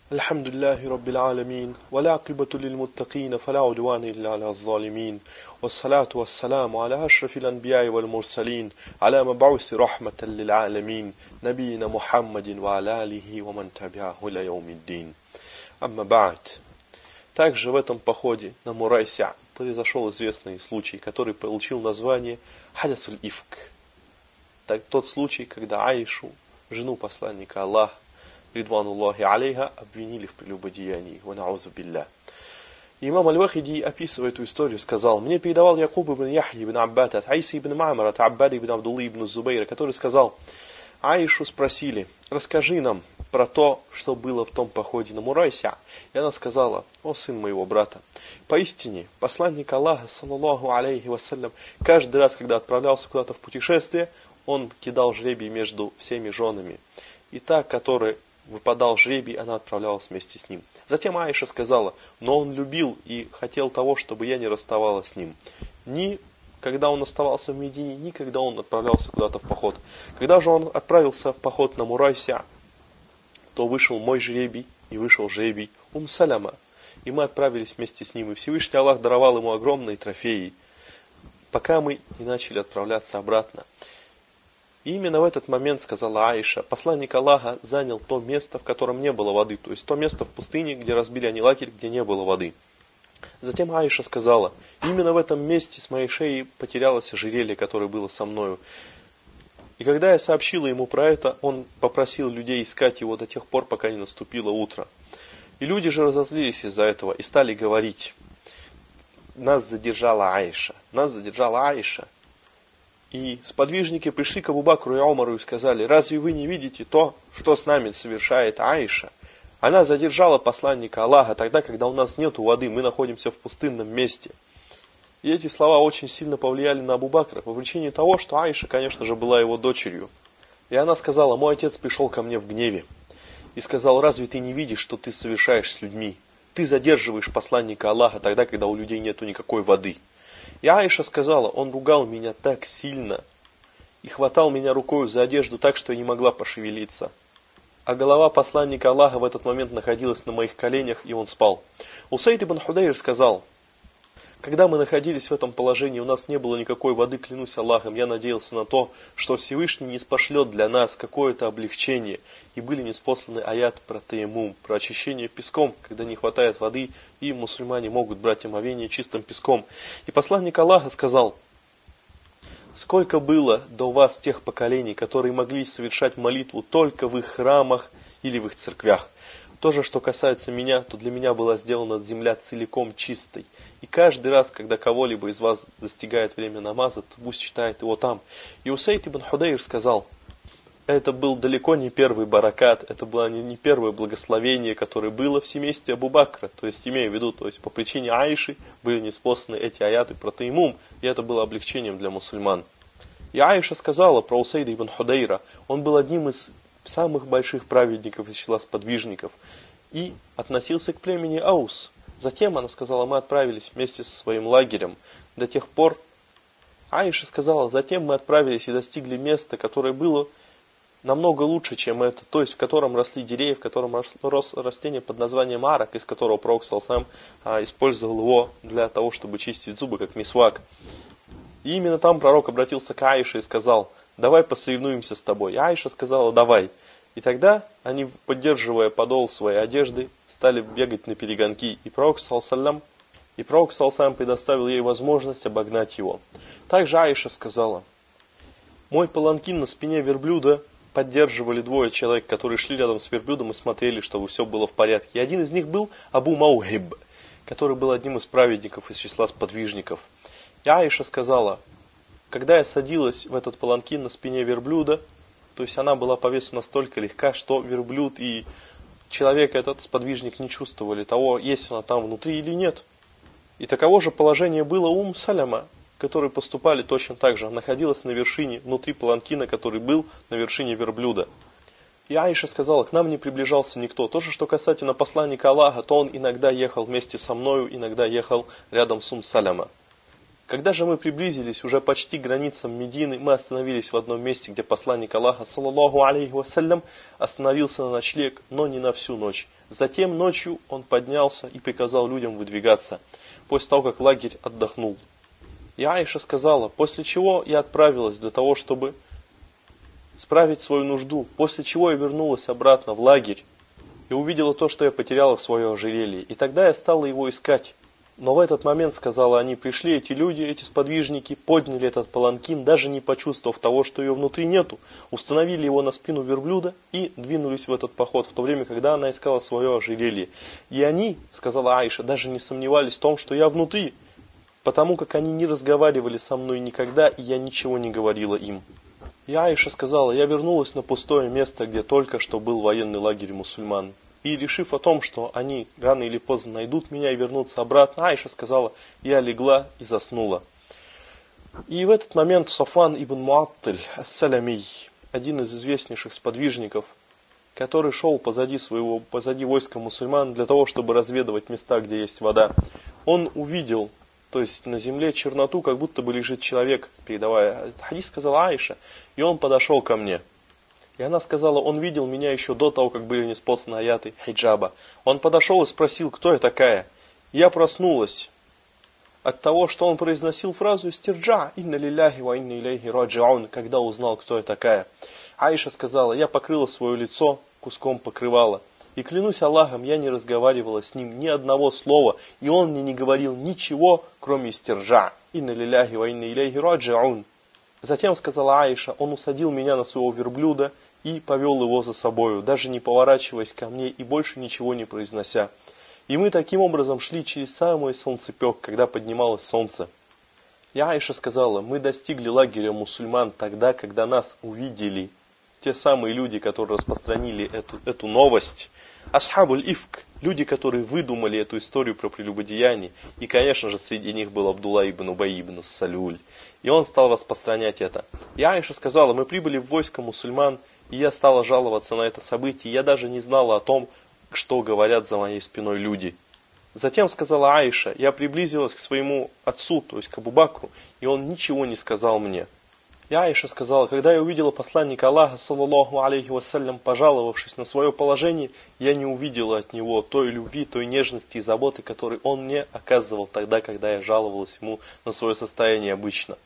الحمد لله رب العالمين والعاقبة للمتقين فلا عدوان إلا على الظالمين والصلاة والسلام على أشرف الأنبياء والمرسلين على مبعوث رحمة للعالمين نبينا محمد وعلى آله ومن تبعه إلى يوم الدين. Амма ба'д. Также в этом походе на Мурайся произошел известный случай, который получил название Хадясуль Ифк. Так, тот случай, когда Аишу, жену посланника Аллаха, ридвануллахи алейха, обвинили в прелюбодеянии. Ва на'узу билля. Имам Аль-Вахиди, описывая эту историю, сказал: мне передавал Якуб ибн Яхья ибн Аббад от Айса ибн Ма'мара от Аббада ибн Абдуллы ибн Зубайра, который сказал: Аишу спросили: расскажи нам про то, что было в том походе на Мурайся. И она сказала: о сын моего брата, поистине посланник Аллаха, саллаллаху алейхи вассалям, каждый раз, когда отправлялся куда-то в путешествие, он кидал жребий между всеми женами. И та, которая выпадал жребий, она отправлялась вместе с ним. Затем Аиша сказала: но он любил и хотел того, чтобы я не расставалась с ним. Ни когда он оставался в Медине, ни когда он отправлялся куда-то в поход. Когда же он отправился в поход на Мурайся, то вышел мой жребий и вышел жребий Саляма. И мы отправились вместе с ним. И Всевышний Аллах даровал ему огромные трофеи, пока мы не начали отправляться обратно. И именно в этот момент, сказала Аиша, посланник Аллаха занял то место, в котором не было воды. То есть то место в пустыне, где разбили они лагерь, где не было воды. Затем Аиша сказала: именно в этом месте с моей шеи потерялось ожерелье, которое было со мною. И когда я сообщила ему про это, он попросил людей искать его до тех пор, пока не наступило утро. И люди же разозлились из-за этого и стали говорить: нас задержала Аиша, нас задержала Аиша. И сподвижники пришли к Абу Бакру и Омару и сказали: разве вы не видите то, что с нами совершает Аиша? Она задержала посланника Аллаха тогда, когда у нас нет воды, мы находимся в пустынном месте. И эти слова очень сильно повлияли на Абу Бакра по причине того, что Аиша, конечно же, была его дочерью. И она сказала: мой отец пришел ко мне в гневе и сказал: разве ты не видишь, что ты совершаешь с людьми? Ты задерживаешь посланника Аллаха тогда, когда у людей нету никакой воды. И Аиша сказала: он ругал меня так сильно и хватал меня рукой за одежду так, что я не могла пошевелиться. А голова посланника Аллаха в этот момент находилась на моих коленях, и он спал. Усайд ибн Худайр сказал: когда мы находились в этом положении, у нас не было никакой воды, клянусь Аллахом, я надеялся на то, что Всевышний ниспошлет для нас какое-то облегчение. И были ниспосланы аяты про таяммум, про очищение песком, когда не хватает воды, и мусульмане могут брать омовение чистым песком. И посланник Аллаха сказал: сколько было до вас тех поколений, которые могли совершать молитву только в их храмах или в их церквях. То же, что касается меня, то для меня была сделана земля целиком чистой. И каждый раз, когда кого-либо из вас достигает время намаза, то пусть читает его там. И Усайд ибн Худайр сказал: это был далеко не первый баракат, это было не первое благословение, которое было в семействе Абу Бакра. То есть, имею в виду, то есть по причине Аиши были ниспосланы эти аяты про таяммум, и это было облегчением для мусульман. И Аиша сказала про Усайда ибн Худайра: он был одним из самых больших праведников из числа сподвижников и относился к племени Аус. Затем она сказала: мы отправились вместе со своим лагерем до тех пор. Аиша сказала: затем мы отправились и достигли места, которое было намного лучше, чем это, то есть в котором росли деревья, в котором рос растение под названием арак, из которого пророк сам использовал его для того, чтобы чистить зубы, как мисвак. И именно там пророк обратился к Аише и сказал: давай посоревнуемся с тобой. И Аиша сказала: давай. И тогда они, поддерживая подол своей одежды, стали бегать на перегонки. И пророк саллаллаху предоставил ей возможность обогнать его. Также Аиша сказала: мой паланкин на спине верблюда поддерживали двое человек, которые шли рядом с верблюдом и смотрели, чтобы все было в порядке. И один из них был Абу Маухиб, который был одним из праведников из числа сподвижников. И Аиша сказала: когда я садилась в этот паланкин на спине верблюда, то есть она была по весу настолько легка, что верблюд и человек, этот сподвижник, не чувствовали того, есть она там внутри или нет. И таково же положение было у Саляма, которые поступали точно так же. Она находилась на вершине, внутри паланкина, который был на вершине верблюда. И Аиша сказала: к нам не приближался никто. То же, что касательно посланника Аллаха, то он иногда ехал вместе со мною, иногда ехал рядом с Саляма. Когда же мы приблизились уже почти к границам Медины, мы остановились в одном месте, где посланник Аллаха, саллаллаху алейхи вассалям, остановился на ночлег, но не на всю ночь. Затем ночью он поднялся и приказал людям выдвигаться, после того, как лагерь отдохнул. И Аиша сказала, после чего я отправилась для того, чтобы справить свою нужду, после чего я вернулась обратно в лагерь и увидела то, что я потеряла свое ожерелье. И тогда я стала его искать. Но в этот момент, сказала они, пришли эти люди, эти сподвижники, подняли этот паланкин, даже не почувствовав того, что ее внутри нету, установили его на спину верблюда и двинулись в этот поход, в то время, когда она искала свое ожерелье. И они, сказала Аиша, даже не сомневались в том, что я внутри, потому как они не разговаривали со мной никогда, и я ничего не говорила им. И Аиша сказала, я вернулась на пустое место, где только что был военный лагерь мусульман. И решив о том, что они рано или поздно найдут меня и вернутся обратно, Аиша сказала, я легла и заснула. И в этот момент Сафван ибн Муаттиль ас-Салямий, один из известнейших сподвижников, который шел позади войска мусульман для того, чтобы разведывать места, где есть вода, он увидел, то есть на земле черноту, как будто бы лежит человек, передавая хадис, сказала Аиша, и он подошел ко мне. И она сказала, он видел меня еще до того, как были ниспосланы аяты хиджаба. Он подошел и спросил, кто я такая. Я проснулась от того, что он произносил фразу «Истирджа, инна лилляхи ва инна илейхи раджиун», когда узнал, кто я такая. Аиша сказала, я покрыла свое лицо куском покрывала. И клянусь Аллахом, я не разговаривала с ним ни одного слова, и он мне не говорил ничего, кроме «Истирджа, инна лилляхи ва инна илейхи раджиун». Затем, сказала Аиша, он усадил меня на своего верблюда и повел его за собою, даже не поворачиваясь ко мне и больше ничего не произнося. И мы таким образом шли через самый солнцепек, когда поднималось солнце. И Аиша сказала, мы достигли лагеря мусульман тогда, когда нас увидели те самые люди, которые распространили эту новость. Асхабуль Ифк, люди, которые выдумали эту историю про прелюбодеяние. И, конечно же, среди них был Абдулла ибн Убай ибн Салюль. И он стал распространять это. И Аиша сказала, мы прибыли в войско мусульман, и я стала жаловаться на это событие. Я даже не знала о том, что говорят за моей спиной люди. Затем сказала Аиша, я приблизилась к своему отцу, то есть к Абу Бакру, и он ничего не сказал мне. И Аиша сказала, когда я увидела посланника Аллаха, саллаллаху алейхи вассалям, пожаловавшись на свое положение, я не увидела от него той любви, той нежности и заботы, которую он мне оказывал тогда, когда я жаловалась ему на свое состояние обычно.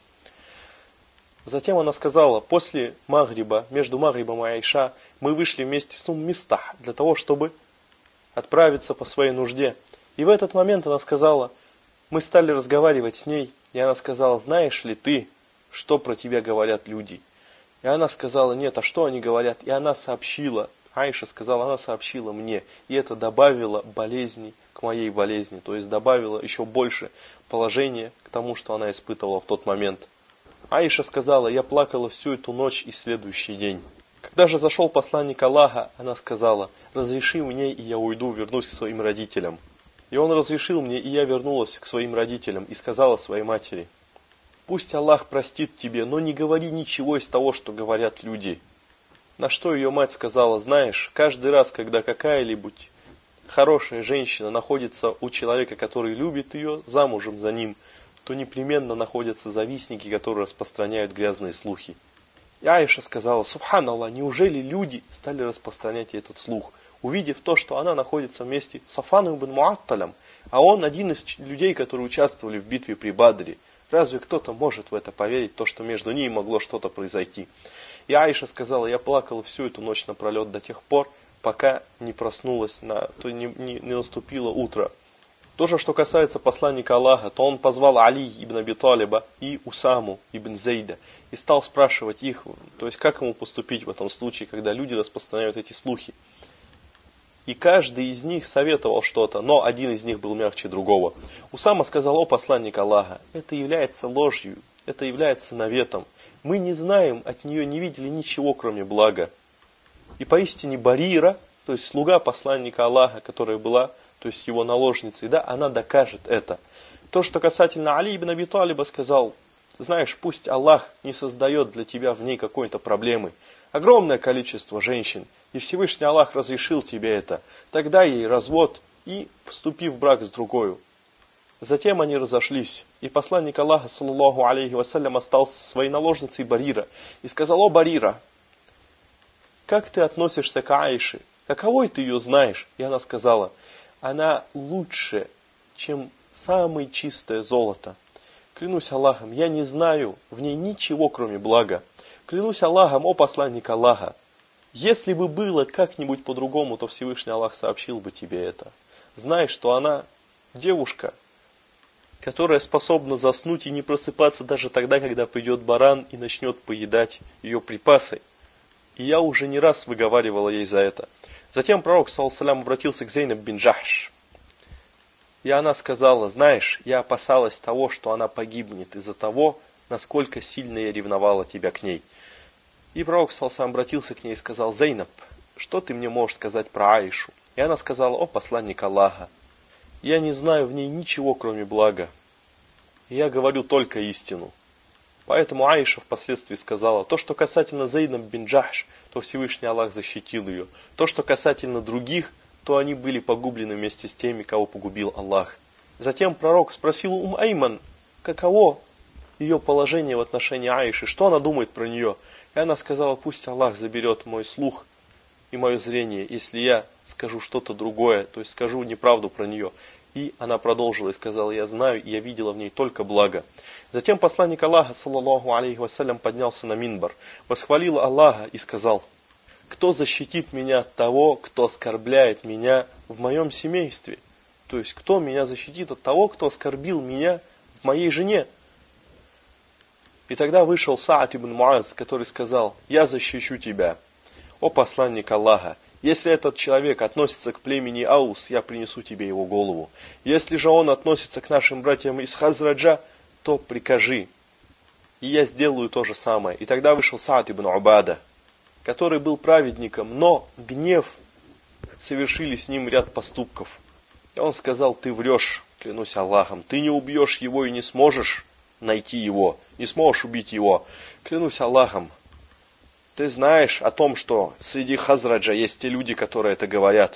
Затем она сказала, после Магриба, между Магрибом и Аиша, мы вышли вместе с Мистах для того, чтобы отправиться по своей нужде. И в этот момент она сказала, мы стали разговаривать с ней, и она сказала, знаешь ли ты, что про тебя говорят люди? И она сказала, нет, а что они говорят? И она сообщила, Аиша сказала, она сообщила мне, и это добавило болезни к моей болезни, то есть добавило еще больше положения к тому, что она испытывала в тот момент. Аиша сказала, я плакала всю эту ночь и следующий день. Когда же зашел посланник Аллаха, она сказала, разреши мне, и я уйду, вернусь к своим родителям. И он разрешил мне, и я вернулась к своим родителям, и сказала своей матери, пусть Аллах простит тебе, но не говори ничего из того, что говорят люди. На что ее мать сказала, знаешь, каждый раз, когда какая-либо хорошая женщина находится у человека, который любит ее, замужем за ним, то непременно находятся завистники, которые распространяют грязные слухи. И Аиша сказала, субханаллах, неужели люди стали распространять этот слух, увидев то, что она находится вместе с Сафваном ибн Муатталем, а он один из людей, которые участвовали в битве при Бадре. Разве кто-то может в это поверить, то, что между ними могло что-то произойти? И Аиша сказала, я плакала всю эту ночь напролет до тех пор, пока не проснулась, не наступило утро. То же, что касается посланника Аллаха, то он позвал Али ибн Аби Талиба и Усаму ибн Зейда и стал спрашивать их, то есть как ему поступить в этом случае, когда люди распространяют эти слухи. И каждый из них советовал что-то, но один из них был мягче другого. Усама сказал, о посланник Аллаха, это является ложью, это является наветом. Мы не знаем, от нее не видели ничего, кроме блага. И поистине Барира, то есть слуга посланника Аллаха, которая была, то есть его наложницей, да, она докажет это. То, что касательно Али ибн Аби Талиба, сказал, знаешь, пусть Аллах не создает для тебя в ней какой-то проблемы. Огромное количество женщин, и Всевышний Аллах разрешил тебе это. Тогда ей развод и вступи в брак с другой. Затем они разошлись, и посланник Аллаха, саллаллаху алейхи вассалям, остался со своей наложницей Барира и сказал: «О, Барира, как ты относишься к Аише? Каковой ты ее знаешь?» И она сказала: «Она лучше, чем самое чистое золото. Клянусь Аллахом, я не знаю в ней ничего, кроме блага. Клянусь Аллахом, о посланник Аллаха, если бы было как-нибудь по-другому, то Всевышний Аллах сообщил бы тебе это. Знай, что она девушка, которая способна заснуть и не просыпаться даже тогда, когда придет баран и начнет поедать ее припасы. И я уже не раз выговаривала ей за это». Затем пророк, саллаллаху алейхи ва саллям, обратился к Зейнаб бин Джахш. И она сказала: «Знаешь, я опасалась того, что она погибнет из-за того, насколько сильно я ревновала тебя к ней». И пророк, саллаллаху алейхи ва саллям, обратился к ней и сказал: «Зейнаб, что ты мне можешь сказать про Аишу?» И она сказала: «О посланник Аллаха, я не знаю в ней ничего, кроме блага. И я говорю только истину». Поэтому Аиша впоследствии сказала: «То, что касательно Зейнаб бин Джахш, то Всевышний Аллах защитил ее. То, что касательно других, то они были погублены вместе с теми, кого погубил Аллах». Затем пророк спросил у Айман, каково ее положение в отношении Аиши, что она думает про нее. И она сказала: «Пусть Аллах заберет мой слух и мое зрение, если я скажу что-то другое, то есть скажу неправду про нее». И она продолжила и сказала: «Я знаю, и я видела в ней только благо». Затем посланник Аллаха, саллаллаху алейхи вассалям, поднялся на минбар, восхвалил Аллаха и сказал: «Кто защитит меня от того, кто оскорбляет меня в моем семействе?» То есть, кто меня защитит от того, кто оскорбил меня в моей жене? И тогда вышел Саад ибн Муаз, который сказал: «Я защищу тебя, о посланник Аллаха. Если этот человек относится к племени Аус, я принесу тебе его голову. Если же он относится к нашим братьям из Хазраджа, то прикажи, и я сделаю то же самое». И тогда вышел Саад ибн Убада, который был праведником, но гнев совершили с ним ряд поступков. И он сказал: «Ты врешь, клянусь Аллахом, ты не убьешь его и не сможешь найти его, не сможешь убить его. Клянусь Аллахом, ты знаешь о том, что среди Хазраджа есть те люди, которые это говорят.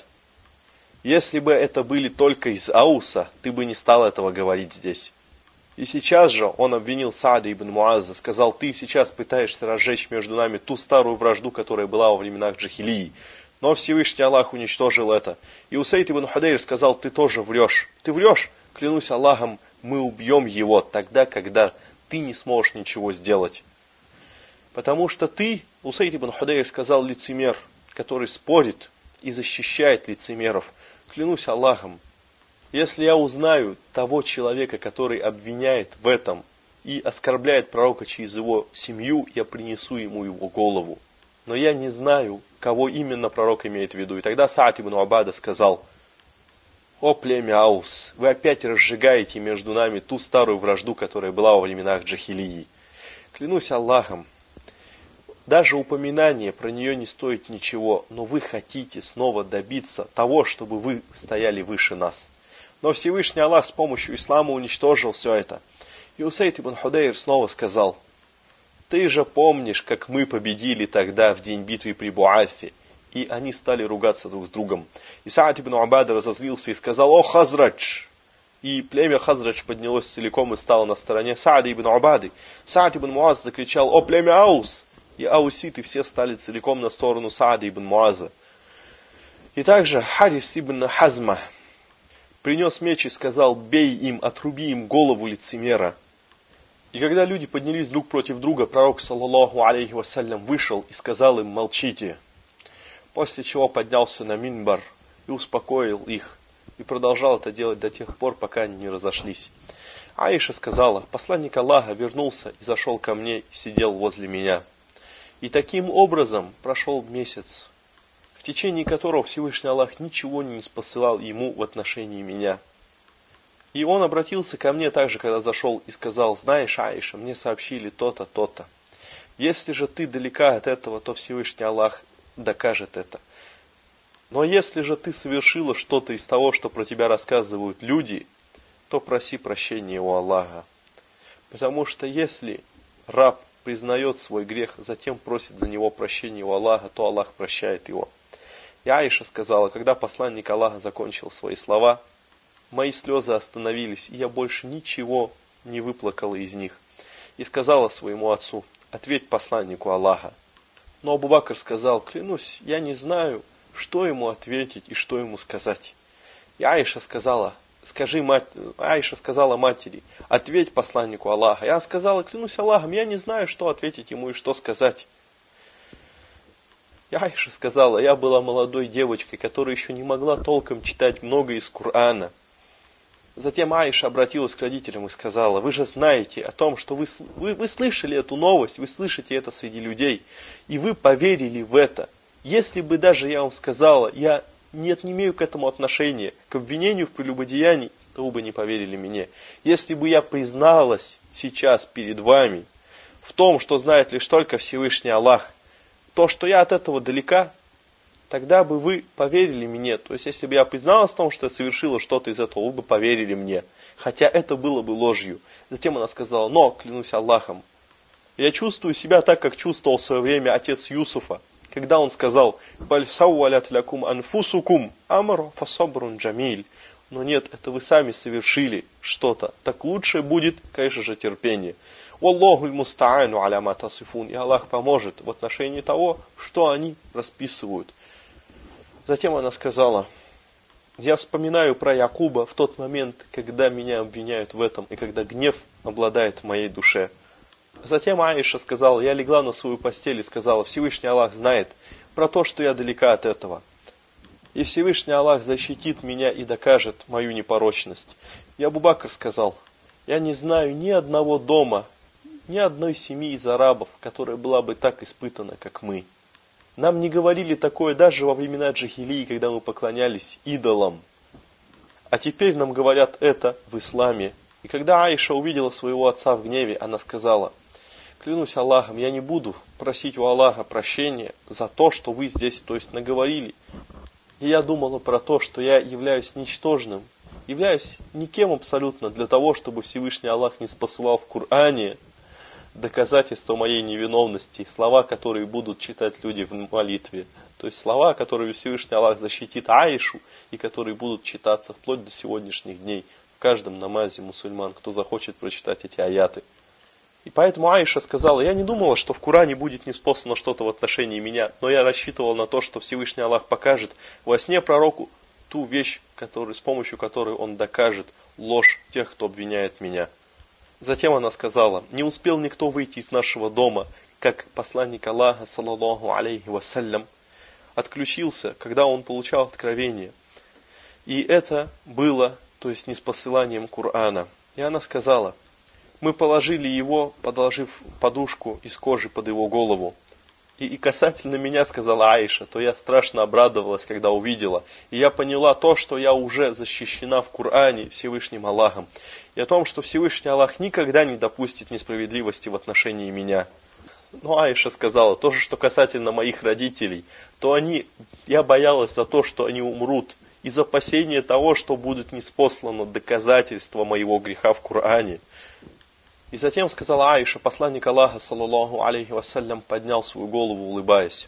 Если бы это были только из Ауса, ты бы не стал этого говорить здесь». И сейчас же он обвинил Саада ибн Муаза, сказал: «Ты сейчас пытаешься разжечь между нами ту старую вражду, которая была во временах Джахилии. Но Всевышний Аллах уничтожил это». И Усейд ибн Худейр сказал: «Ты тоже врешь. Ты врешь? Клянусь Аллахом, мы убьем его тогда, когда ты не сможешь ничего сделать. Потому что ты, Усейд ибн Худейр, сказал, лицемер, который спорит и защищает лицемеров. Клянусь Аллахом, если я узнаю того человека, который обвиняет в этом и оскорбляет пророка через его семью, я принесу ему его голову. Но я не знаю, кого именно пророк имеет в виду». И тогда Саад ибн Убада сказал: «О племя Аус, вы опять разжигаете между нами ту старую вражду, которая была во временах Джахилии. Клянусь Аллахом, даже упоминание про нее не стоит ничего, но вы хотите снова добиться того, чтобы вы стояли выше нас». Но Всевышний Аллах с помощью ислама уничтожил все это. И Усейд ибн Худейр снова сказал: «Ты же помнишь, как мы победили тогда в день битвы при Буасе?» И они стали ругаться друг с другом. И Саад ибн Убада разозлился и сказал: «О Хазрадж!» И племя Хазрадж поднялось целиком и стало на стороне Саада ибн Убады. Саад ибн Муаз закричал: «О племя Аус!» И ауситы все стали целиком на сторону Саада ибн Муаза. И также Харис ибн Хазма принес меч и сказал: «Бей им, отруби им голову лицемера». И когда люди поднялись друг против друга, пророк, саллаллаху алейхи вассалям, вышел и сказал им: «Молчите». После чего поднялся на минбар и успокоил их, и продолжал это делать до тех пор, пока они не разошлись. Аиша сказала: «Посланник Аллаха вернулся и зашел ко мне и сидел возле меня. И таким образом прошел месяц, в течение которого Всевышний Аллах ничего не спосылал ему в отношении меня. И он обратился ко мне также, когда зашел, и сказал: знаешь, Аиша, мне сообщили то-то, то-то. Если же ты далека от этого, то Всевышний Аллах докажет это. Но если же ты совершила что-то из того, что про тебя рассказывают люди, то проси прощения у Аллаха. Потому что если раб признает свой грех, затем просит за него прощения у Аллаха, то Аллах прощает его». И Аиша сказала: когда посланник Аллаха закончил свои слова, мои слезы остановились, и я больше ничего не выплакала из них. И сказала своему отцу: ответь посланнику Аллаха. Но Абу Бакр сказал: клянусь, я не знаю, что ему ответить и что ему сказать. И Аиша сказала матери: ответь посланнику Аллаха. Я сказала: клянусь Аллахом, я не знаю, что ответить ему и что сказать. И Аиша сказала: я была молодой девочкой, которая еще не могла толком читать много из Корана. Затем Аиша обратилась к родителям и сказала: вы же знаете о том, что вы слышали эту новость, вы слышите это среди людей, и вы поверили в это. Если бы даже я вам сказала: я не имею к этому отношения, к обвинению в прелюбодеянии, то вы бы не поверили мне. Если бы я призналась сейчас перед вами в том, что знает лишь только Всевышний Аллах, то, что я от этого далека, тогда бы вы поверили мне. То есть, если бы я призналась в том, что я совершила что-то из этого, вы бы поверили мне. Хотя это было бы ложью. Затем она сказала: но, клянусь Аллахом, я чувствую себя так, как чувствовал в свое время отец Юсуфа, когда он сказал: «Баль сауалят лякум анфусукум амр фасабрун джамиль». Но нет, это вы сами совершили что-то. Так лучше будет, конечно же, терпение. «Валлаху мустаану аля ма тасифун». И Аллах поможет в отношении того, что они расписывают. Затем она сказала: я вспоминаю про Якуба в тот момент, когда меня обвиняют в этом, и когда гнев обладает в моей душе. Затем Аиша сказала: я легла на свою постель и сказала: Всевышний Аллах знает про то, что я далека от этого. И Всевышний Аллах защитит меня и докажет мою непорочность. И Абу Бакр сказал: я не знаю ни одного дома, ни одной семьи из арабов, которая была бы так испытана, как мы. Нам не говорили такое даже во времена джахилии, когда мы поклонялись идолам. А теперь нам говорят это в исламе. И когда Аиша увидела своего отца в гневе, она сказала: клянусь Аллахом, я не буду просить у Аллаха прощения за то, что вы здесь, то есть, наговорили. И я думала про то, что я являюсь ничтожным, являюсь никем абсолютно для того, чтобы Всевышний Аллах не спасал в Коране доказательства моей невиновности, слова, которые будут читать люди в молитве. То есть слова, которые Всевышний Аллах защитит Аишу, и которые будут читаться вплоть до сегодняшних дней в каждом намазе мусульман, кто захочет прочитать эти аяты. И поэтому Аиша сказала: я не думала, что в Коране будет ниспослано что-то в отношении меня, но я рассчитывала на то, что Всевышний Аллах покажет во сне пророку ту вещь, с помощью которой он докажет ложь тех, кто обвиняет меня. Затем она сказала: не успел никто выйти из нашего дома, как посланник Аллаха, саллаллаху алейхи вассалям, отключился, когда он получал откровение. И это было, то есть, ниспосыланием Корана. И она сказала: мы положили его, подложив подушку из кожи под его голову. И касательно меня, сказала Аиша, то я страшно обрадовалась, когда увидела. И я поняла то, что я уже защищена в Коране Всевышним Аллахом. И о том, что Всевышний Аллах никогда не допустит несправедливости в отношении меня. Но Аиша сказала: то же, что касательно моих родителей, то я боялась за то, что они умрут, из опасения того, что будет ниспослано доказательство моего греха в Коране. И затем сказала Аиша: посланник Аллаха, саллаллаху алейхи вассалям, поднял свою голову, улыбаясь,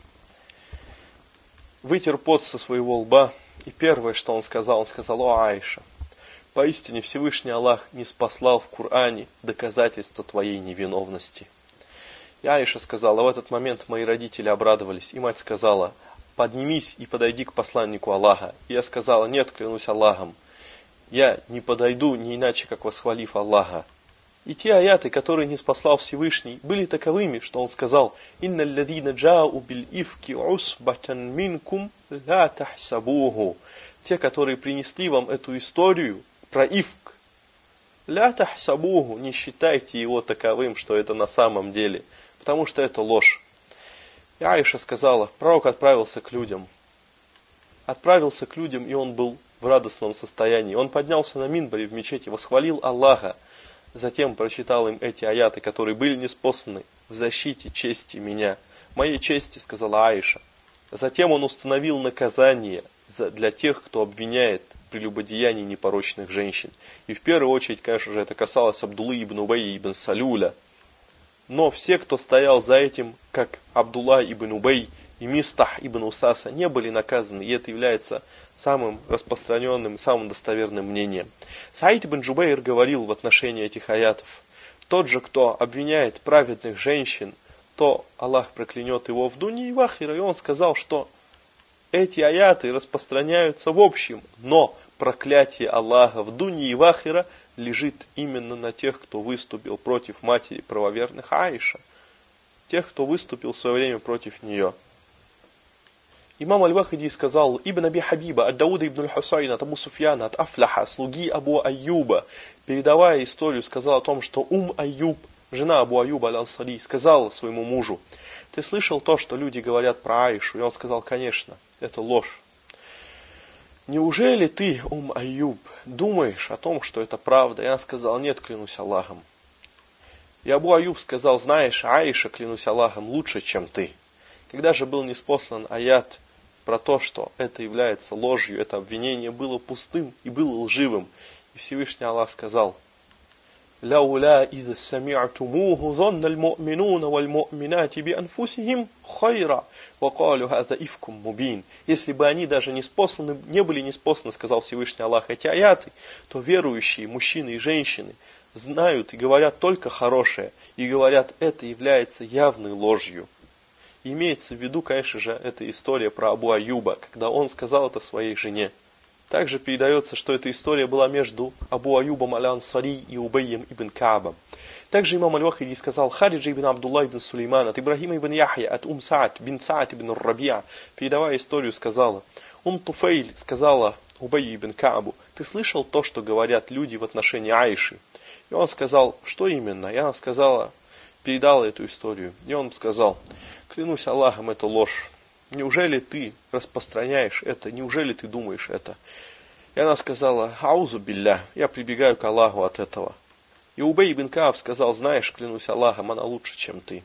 вытер пот со своего лба, и первое, что он сказал: о Аиша, поистине Всевышний Аллах не спаслал в Коране доказательства твоей невиновности. И Аиша сказала: в этот момент мои родители обрадовались, и мать сказала: поднимись и подойди к посланнику Аллаха. И я сказала: нет, клянусь Аллахом, я не подойду не иначе, как восхвалив Аллаха. И те аяты, которые ниспослал Всевышний, были таковыми, что он сказал: «Инна алладина джау биль ифки усбатан минкум ла тахсабуху». Те, которые принесли вам эту историю про ифк, ла тахсабуху, не считайте его таковым, что это на самом деле, потому что это ложь. И Аиша сказала: пророк отправился к людям. Отправился к людям, и он был в радостном состоянии. Он поднялся на минбаре в мечети, восхвалил Аллаха. Затем прочитал им эти аяты, которые были ниспосланы в защите чести меня. Моей чести, сказала Аиша. Затем он установил наказание для тех, кто обвиняет в прелюбодеянии непорочных женщин. И в первую очередь, конечно же, это касалось Абдуллы ибн Убайя ибн Салюля. Но все, кто стоял за этим, как Абдулла ибн Убай и Мистах ибн Усаса не были наказаны, и это является самым распространенным, самым достоверным мнением. Саид ибн Джубайр говорил в отношении этих аятов: тот же, кто обвиняет праведных женщин, то Аллах проклянет его в дуне и в ахире. И он сказал, что эти аяты распространяются в общем, но проклятие Аллаха в дуне и в ахире лежит именно на тех, кто выступил против матери правоверных Аиша, тех, кто выступил в свое время против нее. Имам Аль-Вахиди сказал: Ибн Аби Хабиба, от Дауда ибн Аль-Хусайна, от Абу Суфьяна, от Афляха, слуги Абу Айюба, передавая историю, сказал о том, что Айюб, жена Абу Айюба Аль-Ансари, сказала своему мужу: ты слышал то, что люди говорят про Аишу? И он сказал: конечно, это ложь. Неужели ты, Айюб, думаешь о том, что это правда? И она сказала: нет, клянусь Аллахом. И Абу Айюб сказал: знаешь, Аиша, клянусь Аллахом, лучше, чем ты. Когда же был ниспослан аят про то, что это является ложью, это обвинение было пустым и было лживым, и Всевышний Аллах сказал: «Лауля иза сами'тумуху зонна аль-му'минуна валь-му'минати би'анфусихим хайра, вакалю хаза ифкум мубин». Если бы они даже не были ниспосланы, сказал Всевышний Аллах, эти аяты, то верующие мужчины и женщины знают и говорят только хорошее, и говорят, это является явной ложью. И имеется в виду, конечно же, эта история про Абу Айюба, когда он сказал это своей жене. Также передается, что эта история была между Абу Айюбом Аль-Ансари и Убайем ибн Каабом. Также имам Аль-Вахиди сказал: Хариджа ибн Абдулла ибн Сулейман, от Ибрахима ибн Яхья, от Саад бин Саад ибн Рабия, передавая историю, сказала: Туфейль сказала Убайю ибн Каабу: ты слышал то, что говорят люди в отношении Аиши? И он сказал: что именно? И она сказала, передала эту историю. И он сказал: клянусь Аллахом, это ложь. Неужели ты распространяешь это? Неужели ты думаешь это? И она сказала: аузу билля, я прибегаю к Аллаху от этого. И Убай ибн Кааб сказал: знаешь, клянусь Аллахом, она лучше, чем ты.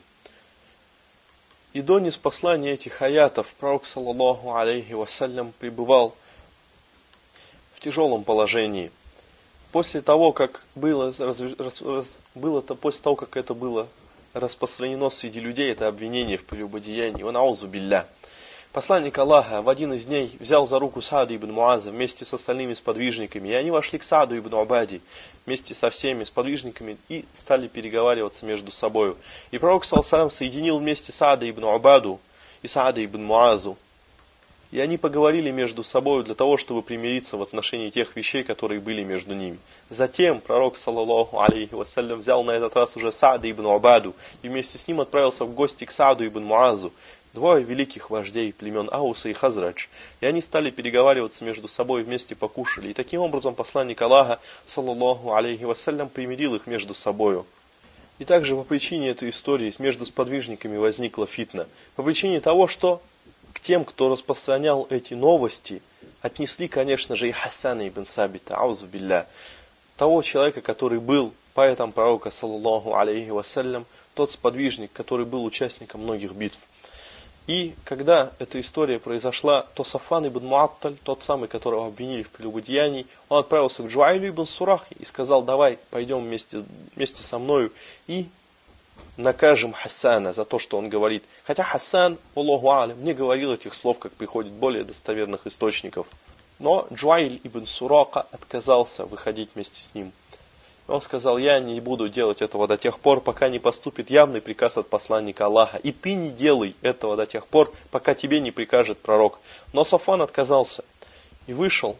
И до ниспослания этих аятов пророк, саллаллаху алейхи вассалям, пребывал в тяжелом положении. После того, как это было распространено среди людей, это обвинение в прелюбодеянии, он аузу билля. Посланник Аллаха в один из дней взял за руку Саада ибн Муаза вместе с остальными сподвижниками, и они вошли к Сааду ибн Убади вместе со всеми сподвижниками и стали переговариваться между собой. И пророк саллаллаху соединил вместе Саада ибн Убаду и Саада ибн Муазу, и они поговорили между собой для того, чтобы примириться в отношении тех вещей, которые были между ними. Затем пророк, саллаллаху алейхи вассалям, взял на этот раз уже Саада ибн Убаду и вместе с ним отправился в гости к Сааду ибн Муазу, двое великих вождей племен Ауса и Хазрадж. И они стали переговариваться между собой, вместе покушали. И таким образом посланник Аллаха, саллаллаху алейхи вассалям, примирил их между собою. И также по причине этой истории между сподвижниками возникла фитна. По причине того, что к тем, кто распространял эти новости, отнесли, конечно же, и Хасана ибн Сабита, аузу билля, того человека, который был поэтом пророка, саллаллаху алейхи вассалям, тот сподвижник, который был участником многих битв. И когда эта история произошла, то Сафван ибн Муатталь, тот самый, которого обвинили в прелюбодеянии, он отправился к Джуайлю ибн Сурахи и сказал: давай пойдем вместе со мною и накажем Хасана за то, что он говорит. Хотя Хасан, Аллаху алям, не говорил этих слов, как приходит более достоверных источников. Но Джуайль ибн Сурака отказался выходить вместе с ним. Он сказал: я не буду делать этого до тех пор, пока не поступит явный приказ от посланника Аллаха. И ты не делай этого до тех пор, пока тебе не прикажет пророк. Но Сафван отказался и вышел,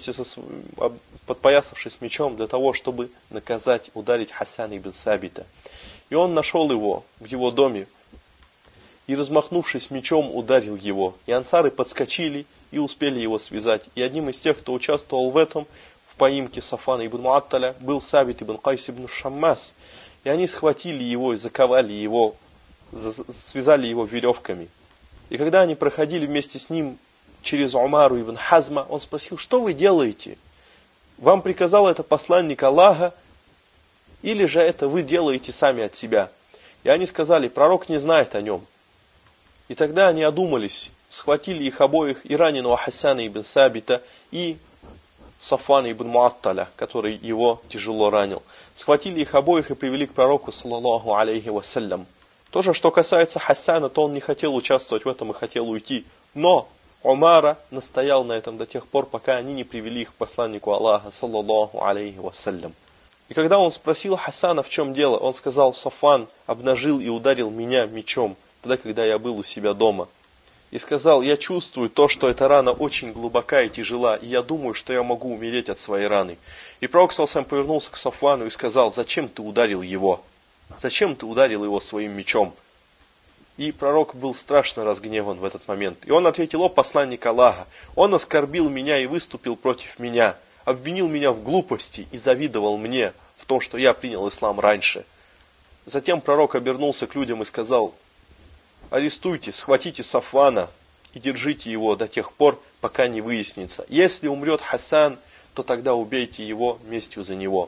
подпоясавшись мечом, для того, чтобы наказать, ударить Хасана ибн Сабита. И он нашел его в его доме и, размахнувшись мечом, ударил его. И ансары подскочили и успели его связать. И одним из тех, кто участвовал в этом, в поимке Сафана ибн Муатталя, был Сабит ибн Кайс ибн Шаммас. И они схватили его и заковали его, связали его веревками. И когда они проходили вместе с ним через Умару ибн Хазма, он спросил: что вы делаете? Вам приказал это посланник Аллаха, или же это вы делаете сами от себя? И они сказали: пророк не знает о нем. И тогда они одумались, схватили их обоих, и раненого Хасана ибн Сабита, и Сафвана ибн Муатталя, который его тяжело ранил. Схватили их обоих и привели к пророку, саллаллаху алейхи вассалям. Тоже, что касается Хасана, то он не хотел участвовать в этом и хотел уйти. Но Умара настоял на этом до тех пор, пока они не привели их к посланнику Аллаха, саллаллаху алейхи вассалям. И когда он спросил Хасана, в чем дело, он сказал: Сафван обнажил и ударил меня мечом, тогда, когда я был у себя дома. И сказал: я чувствую то, что эта рана очень глубока и тяжела, и я думаю, что я могу умереть от своей раны. И пророк саллаллаху повернулся к Сафвану и сказал: зачем ты ударил его? Зачем ты ударил его своим мечом? И пророк был страшно разгневан в этот момент. И он ответил: о посланник Аллаха, он оскорбил меня и выступил против меня, обвинил меня в глупости и завидовал мне в том, что я принял ислам раньше. Затем пророк обернулся к людям и сказал: арестуйте, схватите Сафвана и держите его до тех пор, пока не выяснится. Если умрет Хасан, то тогда убейте его местью за него.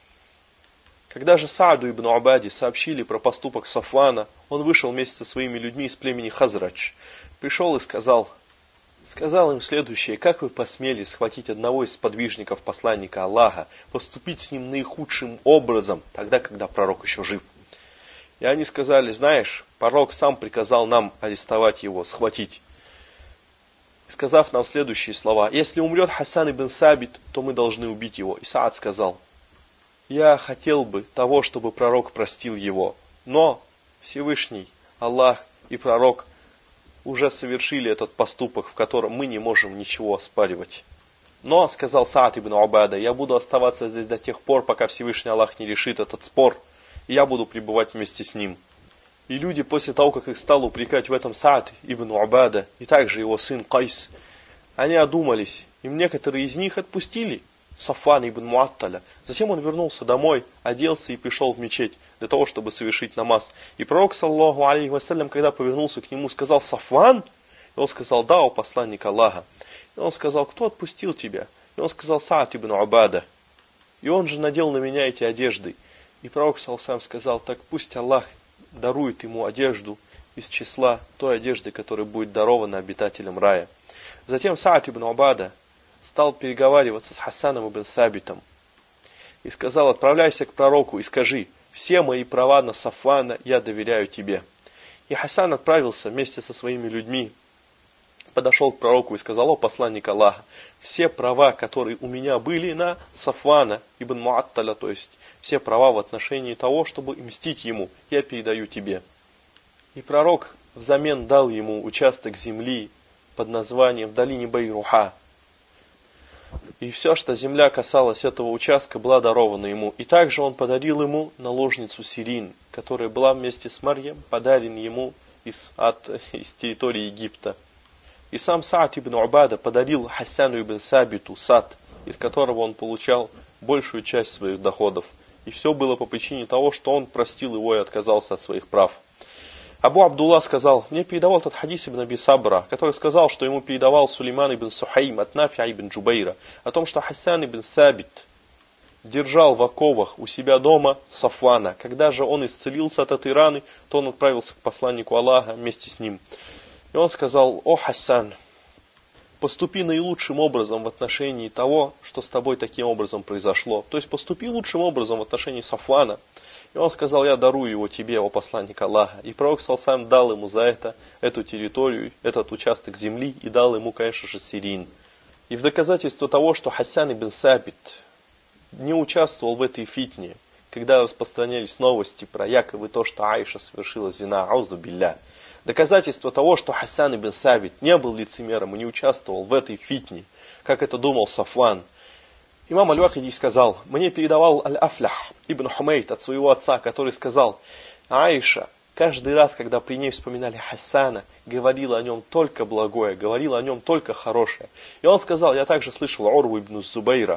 Когда же Сааду ибн Убаде сообщили про поступок Сафвана, он вышел вместе со своими людьми из племени Хазрадж. Пришел и сказал им следующее: как вы посмели схватить одного из сподвижников посланника Аллаха, поступить с ним наихудшим образом, тогда, когда пророк еще жив? И они сказали: знаешь, пророк сам приказал нам арестовать его, схватить. Сказав нам следующие слова: если умрет Хасан ибн Сабит, то мы должны убить его. И Саад сказал: я хотел бы того, чтобы пророк простил его, но Всевышний, Аллах и пророк уже совершили этот поступок, в котором мы не можем ничего оспаривать. Но, сказал Саад ибн Убада, я буду оставаться здесь до тех пор, пока Всевышний Аллах не решит этот спор, и я буду пребывать вместе с ним. И люди, после того, как их стал упрекать в этом Саад ибн Убада, и также его сын Кайс, они одумались, и некоторые из них отпустили Сафвана ибн Муатталя. Затем он вернулся домой, оделся и пришел в мечеть для того, чтобы совершить намаз. И пророк, саллаллаху алейхи вассалям, когда повернулся к нему, сказал: Сафван? И он сказал: да, о посланник Аллаха. И он сказал: кто отпустил тебя? И он сказал: Саад ибн Убада. И он же надел на меня эти одежды. И пророк, саллаллаху алейхи, сказал: так пусть Аллах дарует ему одежду из числа той одежды, которая будет дарована обитателям рая. Затем Саад ибн Убада стал переговариваться с Хасаном ибн Сабитом и сказал: отправляйся к пророку и скажи: все мои права на Сафвана я доверяю тебе. И Хасан отправился вместе со своими людьми, подошел к пророку и сказал: о посланник Аллаха, все права, которые у меня были на Сафвана ибн Муатталя, то есть все права в отношении того, чтобы мстить ему, я передаю тебе. И пророк взамен дал ему участок земли под названием в долине Байруха. И все, что земля касалась этого участка, была дарована ему. И также он подарил ему наложницу Сирин, которая была вместе с Марьям подарена ему из территории Египта. И сам Саад ибн Убада подарил Хасану ибн Сабиту сад, из которого он получал большую часть своих доходов. И все было по причине того, что он простил его и отказался от своих прав. Абу Абдулла сказал: мне передавал этот хадис ибн Аби Сабра, который сказал, что ему передавал Сулейман ибн Сухайм от Нафиа ибн Джубейра, о том, что Хасан ибн Сабит держал в оковах у себя дома Сафвана. Когда же он исцелился от этой раны, то он отправился к посланнику Аллаха вместе с ним. И он сказал: о Хасан, поступи наилучшим образом в отношении того, что с тобой таким образом произошло. То есть поступи лучшим образом в отношении Сафвана. И он сказал: я дарую его тебе, о посланник Аллаха. И пророк саллаллаху дал ему за это, эту территорию, этот участок земли, и дал ему, конечно же, Сирин. И в доказательство того, что Хасан ибн Сабит не участвовал в этой фитне, когда распространялись новости про якобы то, что Аиша совершила зина, аузу билля, доказательство того, что Хасан ибн Сабит не был лицемером и не участвовал в этой фитне, как это думал Сафван. Имам Аль-Вахиди сказал: мне передавал Аль-Афлях ибн Хумейд от своего отца, который сказал: Аиша каждый раз, когда при ней вспоминали Хасана, говорила о нем только благое, говорила о нем только хорошее. И он сказал: я также слышал Урву ибн Зубейра,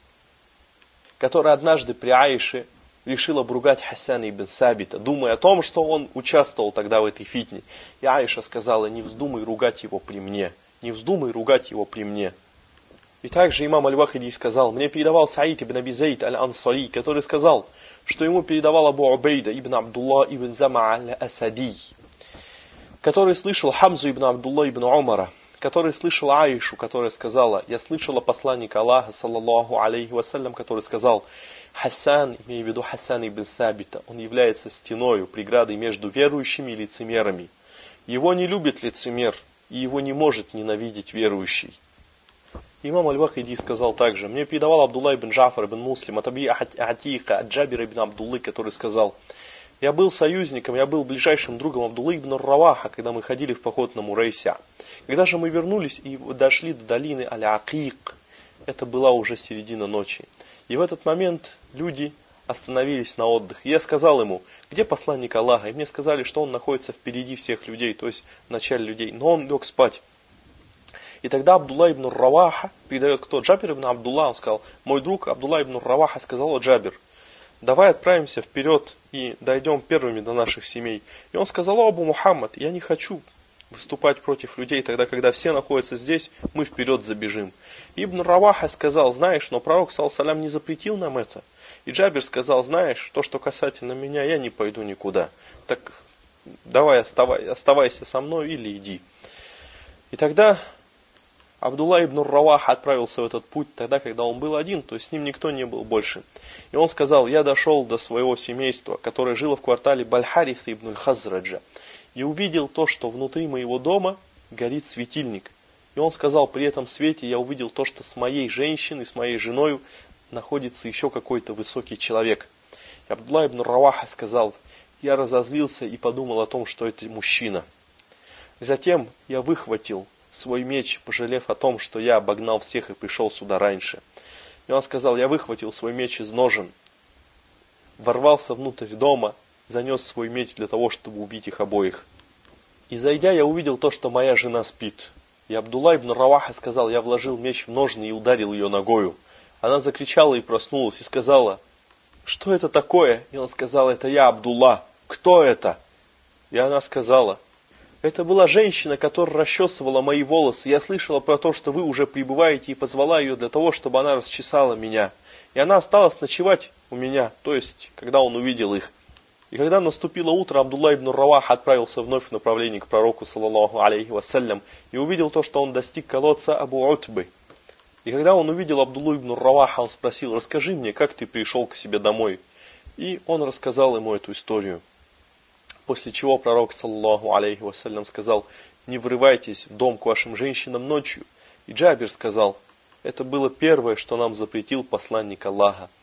который однажды при Аише решил обругать Хасана ибн Сабита, думая о том, что он участвовал тогда в этой фитне. И Аиша сказала: не вздумай ругать его при мне, не вздумай ругать его при мне. И также имам Аль-Вахиди сказал: мне передавал Саид ибн Аби Зейд Аль-Ансари, который сказал, что ему передавал Абу Убейда ибн Абдулла ибн Зама Аль-Асади, который слышал Хамзу ибн Абдулла ибн Умара, который слышал Аишу, которая сказала: я слышала посланника Аллаха, саллаллаху алейхи вассалям, который сказал: Хасан, имея в виду Хасан ибн Сабита, он является стеною, преградой между верующими и лицемерами. Его не любит лицемер, и его не может ненавидеть верующий. Имам Аль-Вахиди сказал также: мне передавал Абдулла ибн Джафар ибн Муслим от Аби Атика, от Джабира ибн Абдуллы, который сказал: я был союзником, я был ближайшим другом Абдуллы ибн Раваха, когда мы ходили в поход на Мурейся. Когда же мы вернулись и дошли до долины Аль-Акик, это была уже середина ночи. И в этот момент люди остановились на отдых. И я сказал ему: где посланник Аллаха? И мне сказали, что он находится впереди всех людей, то есть в начале людей. Но он лег спать. И тогда Абдулла ибн Раваха передает кто? Джабир ибн Абдулла. Он сказал: мой друг Абдулла ибн Раваха сказал: о Джабир, давай отправимся вперед и дойдем первыми до наших семей. И он сказал: о Абу Мухаммад, я не хочу выступать против людей, тогда, когда все находятся здесь, мы вперед забежим. Ибн Раваха сказал: знаешь, но пророк, саллаллаху не запретил нам это. И Джабир сказал: знаешь, то, что касательно меня, я не пойду никуда. Так давай оставайся со мной или иди. И тогда Абдулла ибн Раваха отправился в этот путь тогда, когда он был один, то есть с ним никто не был больше. И он сказал: я дошел до своего семейства, которое жило в квартале Баль-Хариса ибн Хазраджа, и увидел то, что внутри моего дома горит светильник. И он сказал: при этом свете я увидел то, что с моей женщиной, с моей женой находится еще какой-то высокий человек. И Абдулла ибн Раваха сказал: я разозлился и подумал о том, что это мужчина. И затем я выхватил свой меч, пожалев о том, что я обогнал всех и пришел сюда раньше. И он сказал: я выхватил свой меч из ножен, ворвался внутрь дома, занес свой меч для того, чтобы убить их обоих. И зайдя, я увидел то, что моя жена спит. И Абдулла ибн Раваха сказал: я вложил меч в ножны и ударил ее ногою. Она закричала и проснулась и сказала: что это такое? И он сказал: это я, Абдулла. Кто это? И она сказала: это была женщина, которая расчесывала мои волосы. Я слышала про то, что вы уже прибываете, и позвала ее для того, чтобы она расчесала меня. И она осталась ночевать у меня, то есть, когда он увидел их. И когда наступило утро, Абдулла ибн Равах отправился вновь в направлении к пророку, саллаллаху алейхи вассалям, и увидел то, что он достиг колодца Абу Утбы. И когда он увидел Абдуллу ибн Раваха, он спросил: расскажи мне, как ты пришел к себе домой? И он рассказал ему эту историю. После чего пророк, саллаллаху алейхи вассалям, сказал: не врывайтесь в дом к вашим женщинам ночью. И Джабир сказал: это было первое, что нам запретил посланник Аллаха,